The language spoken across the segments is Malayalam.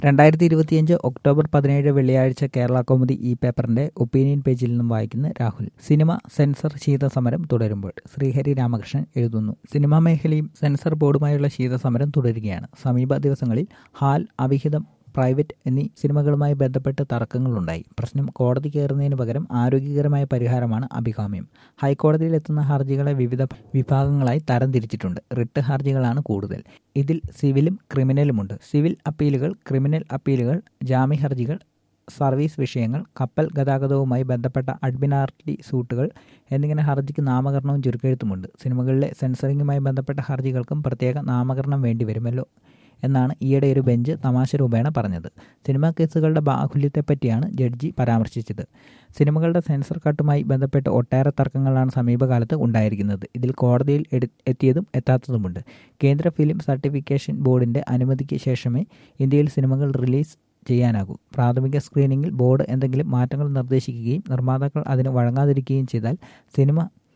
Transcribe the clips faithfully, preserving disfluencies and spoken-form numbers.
രണ്ടായിരത്തി ഇരുപത്തിയഞ്ച് ഒക്ടോബർ പതിനേഴ് വെള്ളിയാഴ്ച കേരള കൗമുദി ഈ പേപ്പറിന്റെ ഒപ്പീനിയൻ പേജിൽ നിന്നും വായിക്കുന്ന രാഹുൽ. സിനിമ സെൻസർ ശീതസമരം തുടരുമ്പോൾ ശ്രീഹരി രാമകൃഷ്ണൻ എഴുതുന്നു. സിനിമാ മേഖലയും സെൻസർ ബോർഡുമായുള്ള ശീതസമരം തുടരുകയാണ്. സമീപ ദിവസങ്ങളിൽ ഹാൽ, അവിഹിതം, പ്രൈവറ്റ് എന്നീ സിനിമകളുമായി ബന്ധപ്പെട്ട് തർക്കങ്ങളുണ്ടായി. പ്രശ്നം കോടതി കയറുന്നതിന് പകരം ആരോഗ്യകരമായ പരിഹാരമാണ് അഭികാമ്യം. ഹൈക്കോടതിയിലെത്തുന്ന ഹർജികളെ വിവിധ വിഭാഗങ്ങളായി തരംതിരിച്ചിട്ടുണ്ട്. റിട്ട് ഹർജികളാണ് കൂടുതൽ. ഇതിൽ സിവിലും ക്രിമിനലുമുണ്ട്. സിവിൽ അപ്പീലുകൾ, ക്രിമിനൽ അപ്പീലുകൾ, ജാമ്യ ഹർജികൾ, സർവീസ് വിഷയങ്ങൾ, കപ്പൽ ഗതാഗതവുമായി ബന്ധപ്പെട്ട അഡ്മിനാർട്ടി സൂട്ടുകൾ എന്നിങ്ങനെ ഹർജിക്ക് നാമകരണവും ചുരുക്കെഴുത്തുമുണ്ട്. സിനിമകളിലെ സെൻസറിങ്ങുമായി ബന്ധപ്പെട്ട ഹർജികൾക്കും പ്രത്യേക നാമകരണം വേണ്ടിവരുമല്ലോ എന്നാണ് ഈയിടെ ഒരു ബെഞ്ച് തമാശ രൂപേണ പറഞ്ഞത്. സിനിമാ കേസുകളുടെ ബാഹുല്യത്തെപ്പറ്റിയാണ് ജഡ്ജി പരാമർശിച്ചത്. സിനിമകളുടെ സെൻസർ കട്ടുമായി ബന്ധപ്പെട്ട് ഒട്ടേറെ തർക്കങ്ങളാണ് സമീപകാലത്ത് ഉണ്ടായിരിക്കുന്നത്. ഇതിൽ കോടതിയിൽ എത്തിയതും എത്താത്തതുമുണ്ട്. കേന്ദ്ര ഫിലിം സർട്ടിഫിക്കേഷൻ ബോർഡിന്റെ അനുമതിക്ക് ശേഷമേ ഇന്ത്യയിൽ സിനിമകൾ റിലീസ് ചെയ്യാനാകൂ. പ്രാഥമിക സ്ക്രീനിങ്ങിൽ ബോർഡ് എന്തെങ്കിലും മാറ്റങ്ങൾ നിർദ്ദേശിക്കുകയും നിർമ്മാതാക്കൾ അതിന് വഴങ്ങാതിരിക്കുകയും ചെയ്താൽ സിനിമ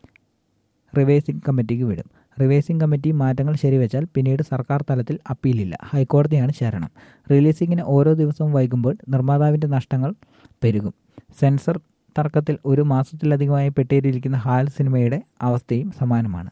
റിവൈസിംഗ് കമ്മിറ്റിക്ക് വിടും. റിവൈസിംഗ് കമ്മിറ്റി മാറ്റങ്ങൾ ശരിവെച്ചാൽ പിന്നീട് സർക്കാർ തലത്തിൽ അപ്പീലില്ല, ഹൈക്കോടതിയാണ് ശരണം. റിലീസിങ്ങിന് ഓരോ ദിവസവും വൈകുമ്പോൾ നിർമ്മാതാവിൻ്റെ നഷ്ടങ്ങൾ പെരുകും. സെൻസർ തർക്കത്തിൽ ഒരു മാസത്തിലധികമായി പെട്ടിരിക്കുന്ന ഹാൽ സിനിമയുടെ അവസ്ഥയും സമാനമാണ്.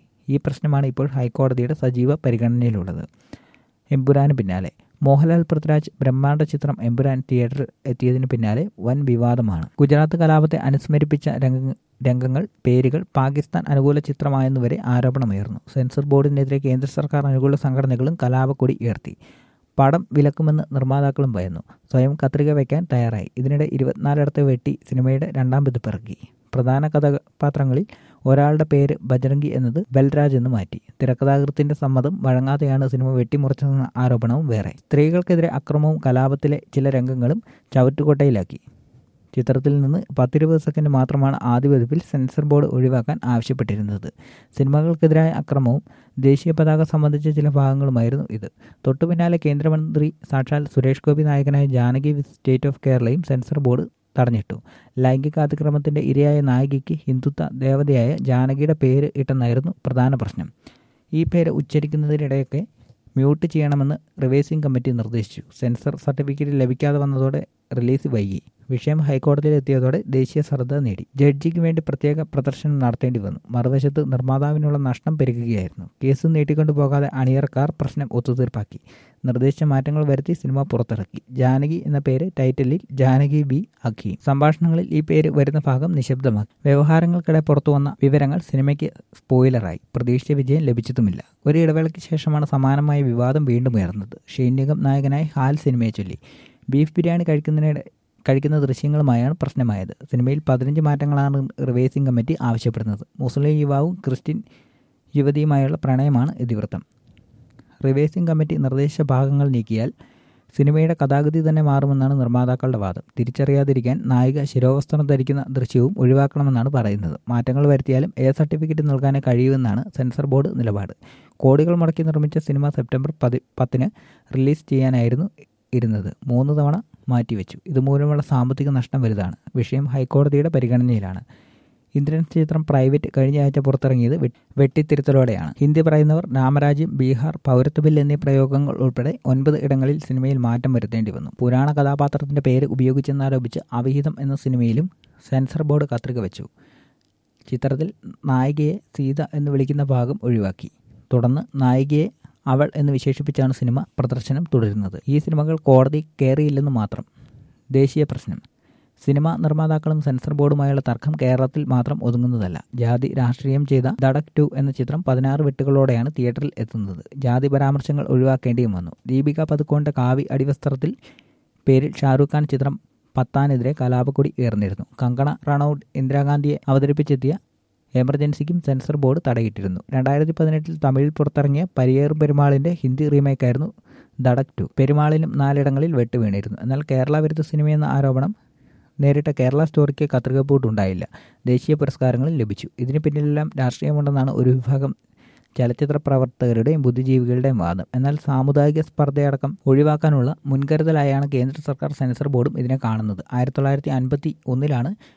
ഈ പ്രശ്നമാണ് ഇപ്പോൾ ഹൈക്കോടതിയുടെ സജീവ പരിഗണനയിലുള്ളത്. എമ്പുരാന് പിന്നാലെ മോഹൻലാൽ പൃഥ്വിരാജ് ബ്രഹ്മാണ്ഡ ചിത്രം എമ്പുരാൻ തിയേറ്ററിൽ എത്തിയതിന് പിന്നാലെ വൻ വിവാദമാണ്. ഗുജറാത്ത് കലാപത്തെ അനുസ്മരിപ്പിച്ച രംഗ രംഗങ്ങൾ പേരുകൾ പാകിസ്ഥാൻ അനുകൂല ചിത്രമായെന്നുവരെ ആരോപണമുയർന്നു. സെൻസർ ബോർഡിനെതിരെ കേന്ദ്ര സർക്കാർ അനുകൂല സംഘടനകളും കലാപക്കൊടി ഉയർത്തി. പടം വിലക്കുമെന്ന് നിർമ്മാതാക്കളും ഭയന്നു. സ്വയം കത്രിക വയ്ക്കാൻ തയ്യാറായി. ഇതിനിടെ ഇരുപത്തിനാലിടത്ത് വെട്ടി സിനിമയുടെ രണ്ടാം പതിപ്പിറക്കി. പ്രധാന കഥാപാത്രങ്ങളിൽ ഒരാളുടെ പേര് ബജറംഗി എന്നത് ബൽരാജ് എന്ന് മാറ്റി. തിരക്കഥാകൃത്തിന്റെ സമ്മതം വഴങ്ങാതെയാണ് സിനിമ വെട്ടിമുറിച്ചതെന്ന ആരോപണവും വേറെ. സ്ത്രീകൾക്കെതിരെ അക്രമവും കലാപത്തിലെ ചില രംഗങ്ങളും ചവറ്റുകൊട്ടയിലാക്കി. ചിത്രത്തിൽ നിന്ന് പത്തിരുപത് സെക്കൻഡ് മാത്രമാണ് ആദ്യ പതിപ്പിൽ സെൻസർ ബോർഡ് ഒഴിവാക്കാൻ ആവശ്യപ്പെട്ടിരുന്നത്. സിനിമകൾക്കെതിരായ അക്രമവും ദേശീയ പതാക സംബന്ധിച്ച ചില ഭാഗങ്ങളുമായിരുന്നു ഇത്. തൊട്ടു പിന്നാലെ കേന്ദ്രമന്ത്രി സാക്ഷാൽ സുരേഷ് ഗോപി നായകനായ ജാനകി വിത്ത് സ്റ്റേറ്റ് ഓഫ് കേരളയും സെൻസർ ബോർഡ് തടഞ്ഞിട്ടു. ലൈംഗിക അതിക്രമത്തിന്റെ ഇരയായ നായികയ്ക്ക് ഹിന്ദുത്വ ദേവതയായ ജാനകിയുടെ പേര് ഇട്ടെന്നായിരുന്നു പ്രധാന പ്രശ്നം. ഈ പേര് ഉച്ചരിക്കുന്നതിനിടെയൊക്കെ മ്യൂട്ട് ചെയ്യണമെന്ന് റിവൈസിംഗ് കമ്മിറ്റി നിർദ്ദേശിച്ചു. സെൻസർ സർട്ടിഫിക്കറ്റ് ലഭിക്കാതെ വന്നതോടെ റിലീസ് വൈകി. വിഷയം ഹൈക്കോടതിയിൽ എത്തിയതോടെ ദേശീയ ശ്രദ്ധ നേടി. ജഡ്ജിക്ക് വേണ്ടി പ്രത്യേക പ്രദർശനം നടത്തേണ്ടി വന്നു. മറുവശത്ത് നിർമ്മാതാവിനുള്ള നഷ്ടം പെരുകുകയായിരുന്നു. കേസ് നീട്ടിക്കൊണ്ടു പോകാതെ അണിയറക്കാർ പ്രശ്നം ഒത്തുതീർപ്പാക്കി. നിർദ്ദേശിച്ച മാറ്റങ്ങൾ വരുത്തി സിനിമ പുറത്തിറക്കി. ജാനകി എന്ന പേര് ടൈറ്റിലിൽ ജാനകി ബി ആക്കി. സംഭാഷണങ്ങളിൽ ഈ പേര് വരുന്ന ഭാഗം നിശബ്ദമാക്കി. വ്യവഹാരങ്ങൾക്കിടെ പുറത്തുവന്ന വിവരങ്ങൾ സിനിമയ്ക്ക് സ്പോയിലറായി. പ്രതീക്ഷിച്ച വിജയം ലഭിച്ചതുമില്ല. ഒരു ഇടവേളയ്ക്ക് ശേഷമാണ് സമാനമായ വിവാദം വീണ്ടും ഉയർന്നത്. ഷെയ്ൻ നിഗം നായകനായ ഹാൽ സിനിമയെ ചൊല്ലി. ബീഫ് ബിരിയാണി കഴിക്കുന്നതിനിടെ കഴിക്കുന്ന ദൃശ്യങ്ങളുമായാണ് പ്രശ്നമായത്. സിനിമയിൽ പതിനഞ്ച് മാറ്റങ്ങളാണ് റിവൈസിംഗ് കമ്മിറ്റി ആവശ്യപ്പെടുന്നത്. മുസ്ലിം യുവാവും ക്രിസ്ത്യൻ യുവതിയുമായുള്ള പ്രണയമാണ് ഇതിവൃത്തം. റിവൈസിംഗ് കമ്മിറ്റി നിർദ്ദേശിച്ച ഭാഗങ്ങൾ നീക്കിയാൽ സിനിമയുടെ കഥാഗതി തന്നെ മാറുമെന്നാണ് നിർമ്മാതാക്കളുടെ വാദം. തിരിച്ചറിയാതിരിക്കാൻ നായിക ശിരോവസ്ത്രം ധരിക്കുന്ന ദൃശ്യവും ഒഴിവാക്കണമെന്നാണ് പറയുന്നത്. മാറ്റങ്ങൾ വരുത്തിയാലും എ സർട്ടിഫിക്കറ്റ് നൽകാനേ കഴിയുമെന്നാണ് സെൻസർ ബോർഡ് നിലപാട്. കോടികൾ മുടക്കി നിർമ്മിച്ച സിനിമ സെപ്റ്റംബർ പതി പത്തിന് റിലീസ് ചെയ്യാനായിരുന്നു ഇരുന്നത്. മൂന്ന് തവണ മാറ്റിവെച്ചു. ഇതുമൂലമുള്ള സാമ്പത്തിക നഷ്ടം വലുതാണ്. വിഷയം ഹൈക്കോടതിയുടെ പരിഗണനയിലാണ്. ഇന്ദ്രൻ ചിത്രം പ്രൈവറ്റ് കഴിഞ്ഞ ആഴ്ച പുറത്തിറങ്ങിയത് വെട്ടിത്തിരുത്തലോടെയാണ്. ഹിന്ദി പറയുന്നവർ, രാമരാജ്യം, ബീഹാർ, പൗരത്വ ബിൽ എന്നീ പ്രയോഗങ്ങൾ ഉൾപ്പെടെ ഒൻപത് ഇടങ്ങളിൽ സിനിമയിൽ മാറ്റം വരുത്തേണ്ടി വന്നു. പുരാണ കഥാപാത്രത്തിന്റെ പേര് ഉപയോഗിച്ചെന്നാരോപിച്ച് അവിഹിതം എന്ന സിനിമയിലും സെൻസർ ബോർഡ് കത്രിക വെച്ചു. ചിത്രത്തിൽ നായികയെ സീത എന്ന് വിളിക്കുന്ന ഭാഗം ഒഴിവാക്കി. തുടർന്ന് നായികയെ അവൾ എന്ന് വിശേഷിപ്പിച്ചാണ് സിനിമ പ്രദർശനം തുടരുന്നത്. ഈ സിനിമകൾ കോടതി കയറിയില്ലെന്ന് മാത്രം. ദേശീയ പ്രശ്നം. സിനിമാ നിർമ്മാതാക്കളും സെൻസർ ബോർഡുമായുള്ള തർക്കം കേരളത്തിൽ മാത്രം ഒതുങ്ങുന്നതല്ല. ജാതി രാഷ്ട്രീയം ചെയ്ത ദടക് ടു എന്ന ചിത്രം പതിനാറ് വെട്ടുകളോടെയാണ് തിയേറ്ററിൽ എത്തുന്നത്. ജാതി പരാമർശങ്ങൾ ഒഴിവാക്കേണ്ടിയും വന്നു. ദീപിക പദുക്കോണിന്റെ കാവി അടിവസ്ത്രത്തിൽ പേരിൽ ഷാരൂഖ് ഖാൻ ചിത്രം പത്താനെതിരെ കലാപക്കൊടി ഉയർന്നിരുന്നു. കങ്കണ റണൌട്ട് ഇന്ദിരാഗാന്ധിയെ അവതരിപ്പിച്ചെത്തിയ എമർജൻസിക്കും സെൻസർ ബോർഡ് തടയിട്ടിരുന്നു. രണ്ടായിരത്തി പതിനെട്ടിൽ തമിഴിൽ പുറത്തിറങ്ങിയ പരിയേറും പെരുമാളിന്റെ ഹിന്ദി റീമേക്കായിരുന്നു ദടക് ടു. പെരുമാളിനും നാലിടങ്ങളിൽ വെട്ടുവീണിരുന്നു. എന്നാൽ കേരള വിരുദ്ധ സിനിമയെന്ന ആരോപണം നേരിട്ട കേരള സ്റ്റോറിക്ക് കത്രികപ്പൂട്ടുണ്ടായില്ല. ദേശീയ പുരസ്കാരങ്ങളും ലഭിച്ചു. ഇതിന് പിന്നിലെല്ലാം രാഷ്ട്രീയമുണ്ടെന്നാണ് ഒരു വിഭാഗം ചലച്ചിത്ര പ്രവർത്തകരുടെയും ബുദ്ധിജീവികളുടെയും വാദം. എന്നാൽ സാമുദായിക സ്പർദ്ധയടക്കം ഒഴിവാക്കാനുള്ള മുൻകരുതലായാണ് കേന്ദ്ര സർക്കാർ സെൻസർ ബോർഡും ഇതിനെ കാണുന്നത്. ആയിരത്തി തൊള്ളായിരത്തി അൻപത്തി ഒന്നിലാണ്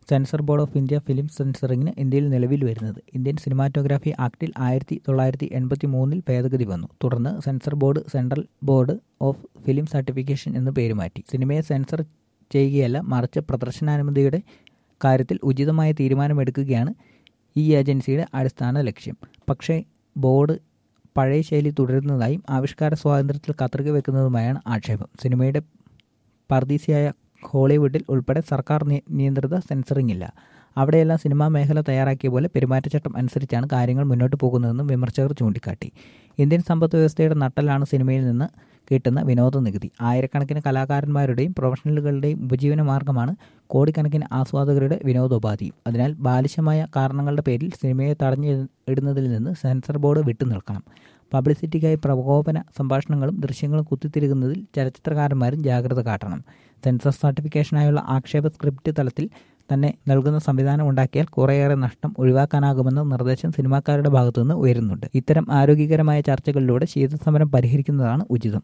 censor board of India film സെൻസറിങ്ങിന് ഇന്ത്യയിൽ നിലവിൽ വരുന്നത്. ഇന്ത്യൻ സിനിമാറ്റോഗ്രാഫി ആക്ടിൽ ആയിരത്തി തൊള്ളായിരത്തി എൺപത്തി മൂന്നിൽ ഭേദഗതി വന്നു. തുടർന്ന് censor board central board of film certification എന്ന് പേരുമാറ്റി. സിനിമയെ സെൻസർ ചെയ്യുകയല്ല, മറിച്ച് പ്രദർശനാനുമതിയുടെ കാര്യത്തിൽ ഉചിതമായ തീരുമാനമെടുക്കുകയാണ് ഈ ഏജൻസിയുടെ അടിസ്ഥാന ലക്ഷ്യം. പക്ഷേ ബോർഡ് പഴയ ശൈലി തുടരുന്നതായും ആവിഷ്കാര സ്വാതന്ത്ര്യത്തിൽ കത്രിക വെക്കുന്നതുമായാണ് ആക്ഷേപം. സിനിമയുടെ പർദീസയായ ഹോളിവുഡിൽ ഉൾപ്പെടെ സർക്കാർ നിയന്ത്രിത സെൻസറിംഗ് ഇല്ല. അവിടെയെല്ലാം സിനിമാ മേഖല തയ്യാറാക്കിയ പോലെ പെരുമാറ്റച്ചട്ടം അനുസരിച്ചാണ് കാര്യങ്ങൾ മുന്നോട്ട് പോകുന്നതെന്നും വിമർശകർ ചൂണ്ടിക്കാട്ടി. ഇന്ത്യൻ സമ്പദ് വ്യവസ്ഥയുടെ നട്ടെല്ലാണ് സിനിമയിൽ നിന്ന് കിട്ടുന്ന വിനോദ നികുതി. ആയിരക്കണക്കിന് കലാകാരന്മാരുടെയും പ്രൊഫഷണലുകളുടെയും ഉപജീവന മാർഗമാണ് കോടിക്കണക്കിന് ആസ്വാദകരുടെ വിനോദോപാധിയും. അതിനാൽ ബാലിശമായ കാരണങ്ങളുടെ പേരിൽ സിനിമയെ തടഞ്ഞു ഇടുന്നതിൽ നിന്ന് സെൻസർ ബോർഡ് വിട്ടുനിൽക്കണം. പബ്ലിസിറ്റിക്കായി പ്രകോപന സംഭാഷണങ്ങളും ദൃശ്യങ്ങളും കുത്തിത്തിരിക്കുന്നതിൽ ചലച്ചിത്രകാരന്മാരും ജാഗ്രത കാട്ടണം. സെൻസർ സർട്ടിഫിക്കേഷനായുള്ള ആക്ഷേപ സ്ക്രിപ്റ്റ് തലത്തിൽ തന്നെ നൽകുന്ന സംവിധാനം ഉണ്ടാക്കിയാൽ കുറേയേറെ നഷ്ടം ഒഴിവാക്കാനാകുമെന്ന നിർദ്ദേശം സിനിമാക്കാരുടെ ഭാഗത്തുനിന്ന് ഉയരുന്നുണ്ട്. ഇത്തരം ആരോഗ്യകരമായ ചർച്ചകളിലൂടെ ശീതസമരം പരിഹരിക്കുന്നതാണ് ഉചിതം.